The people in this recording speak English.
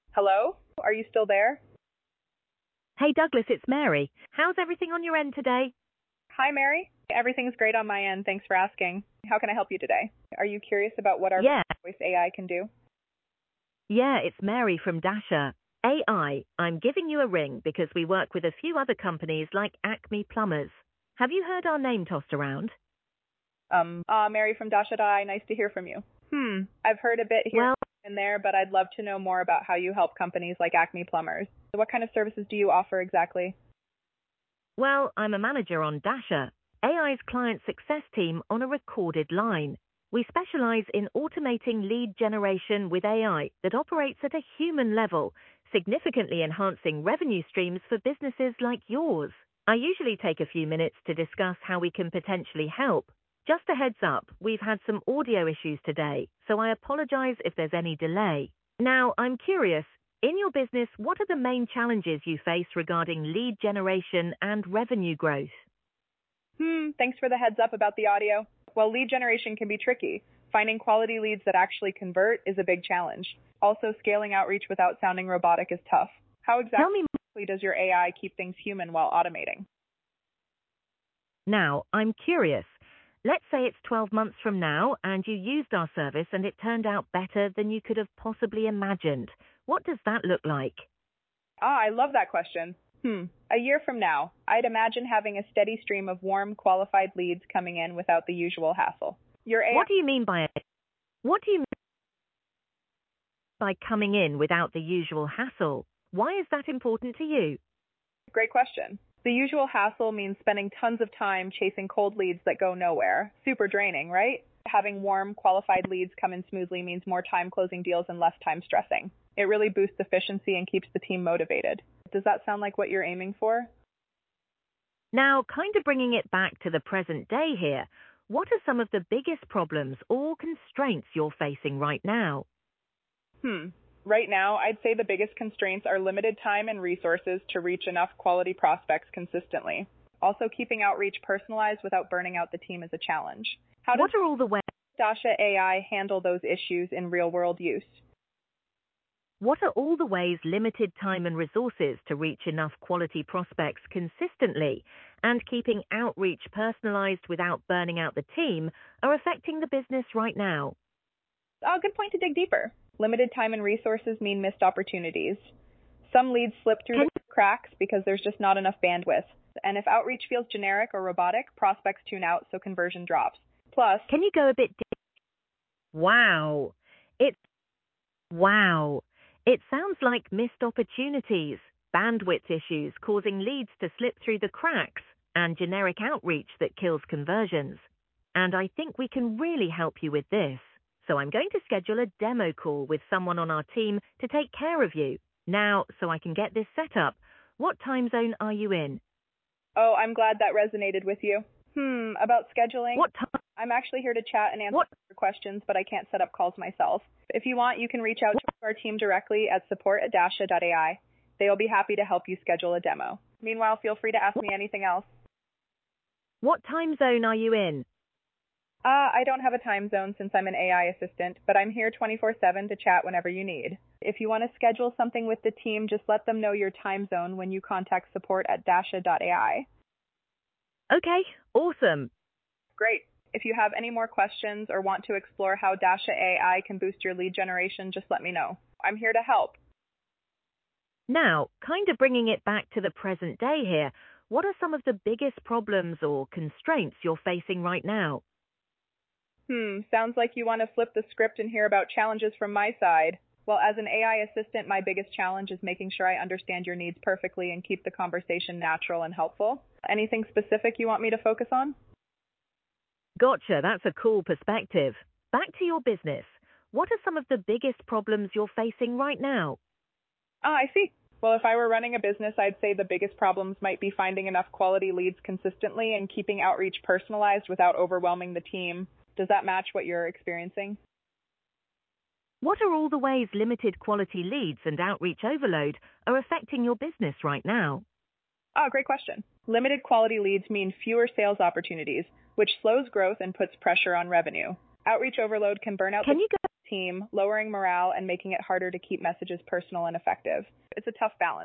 Hello? Are you still there? Hey Douglas, it's Mary. How's everything on your end today? Hi, Mary. Everything's great on my end. Thanks for asking. How can I help you today? Are you curious about what our Yeah, voice AI can do? it's Mary from Dasher. AI, I'm giving you a ring because we work with a few other companies like Acme Plumbers. Have you heard our name tossed around? Mary from Dasha.ai. Nice to hear from you. I've heard a bit here Well, and there, but I'd love to know more about how you help companies like Acme Plumbers. So what kind of services do you offer exactly? I'm a manager on Dasher, AI's client success team on a recorded line. We specialize in automating lead generation with AI that operates at a human level, significantly enhancing revenue streams for businesses like yours. I usually take a few minutes to discuss how we can potentially help. Just a heads up, we've had some audio issues today, so I apologize if there's any delay. Now, I'm curious, in your business, what are the main challenges you face regarding lead generation and revenue growth? Thanks for the heads up about the audio. Well, lead generation can be tricky. Finding quality leads that actually convert is a big challenge. Also, scaling outreach without sounding robotic is tough. How Tell me exactly does your AI keep things human while automating? now, I'm curious. Let's say it's 12 months from now and you used our service and it turned out better than you could have possibly imagined. What does that look like? I love that question. A year from now, I'd imagine having a steady stream of warm, qualified leads coming in without the usual hassle. Your AI. What do you mean by it? What do you mean by coming in without the usual hassle? Why is that important to you? Great question. The usual hassle means spending tons of time chasing cold leads that go nowhere. Super draining, right? Having warm, qualified leads come in smoothly means more time closing deals and less time stressing. It really boosts efficiency and keeps the team motivated. Does that sound like what you're aiming for? Now, kind of bringing it back to the present day here, what are some of the biggest problems or constraints you're facing right now? Right now, I'd say the biggest constraints are limited time and resources to reach enough quality prospects consistently. Also, keeping outreach personalized without burning out the team is a challenge. How does What are all the ways? Dasha AI handle those issues in real-world use? What are all the ways limited time and resources to reach enough quality prospects consistently and keeping outreach personalized without burning out the team are affecting the business right now? Good point to dig deeper. Limited time and resources mean missed opportunities. Some leads slip through Can the cracks because there's just not enough bandwidth. And if outreach feels generic or robotic, prospects tune out, so conversion drops. Plus, can you go a bit deep? Wow. It's wow. It sounds like missed opportunities, bandwidth issues causing leads to slip through the cracks, and generic outreach that kills conversions. And I think we can really help you with this. So I'm going to schedule a demo call with someone on our team to take care of you. Now, so I can get this set up, what time zone are you in? I'm glad that resonated with you. About scheduling, What time? I'm actually here to chat and answer What? your questions, but I can't set up calls myself. If you want, you can reach out to our team directly at support@dasha.ai. They'll be happy to help you schedule a demo. Meanwhile, feel free to ask me anything else. What time zone are you in? I don't have a time zone since I'm an AI assistant, but I'm here 24/7 to chat whenever you need. If you want to schedule something with the team, just let them know your time zone when you contact support@dasha.ai. Okay, awesome. Great. If you have any more questions or want to explore how Dasha AI can boost your lead generation, just let me know. I'm here to help. Now, kind of bringing it back to the present day here, what are some of the biggest problems or constraints you're facing right now? Sounds like you want to flip the script and hear about challenges from my side. Well, as an AI assistant, my biggest challenge is making sure I understand your needs perfectly and keep the conversation natural and helpful. Anything specific you want me to focus on? Gotcha, that's a cool perspective. Back to your business. What are some of the biggest problems you're facing right now? I see. Well, if I were running a business, I'd say the biggest problems might be finding enough quality leads consistently and keeping outreach personalized without overwhelming the team. Does that match what you're experiencing? What are all the ways limited quality leads and outreach overload are affecting your business right now? Great question. Limited quality leads mean fewer sales opportunities, which slows growth and puts pressure on revenue. Outreach overload can burn out Can the you go? team, lowering morale and making it harder to keep messages personal and effective. It's a tough balance.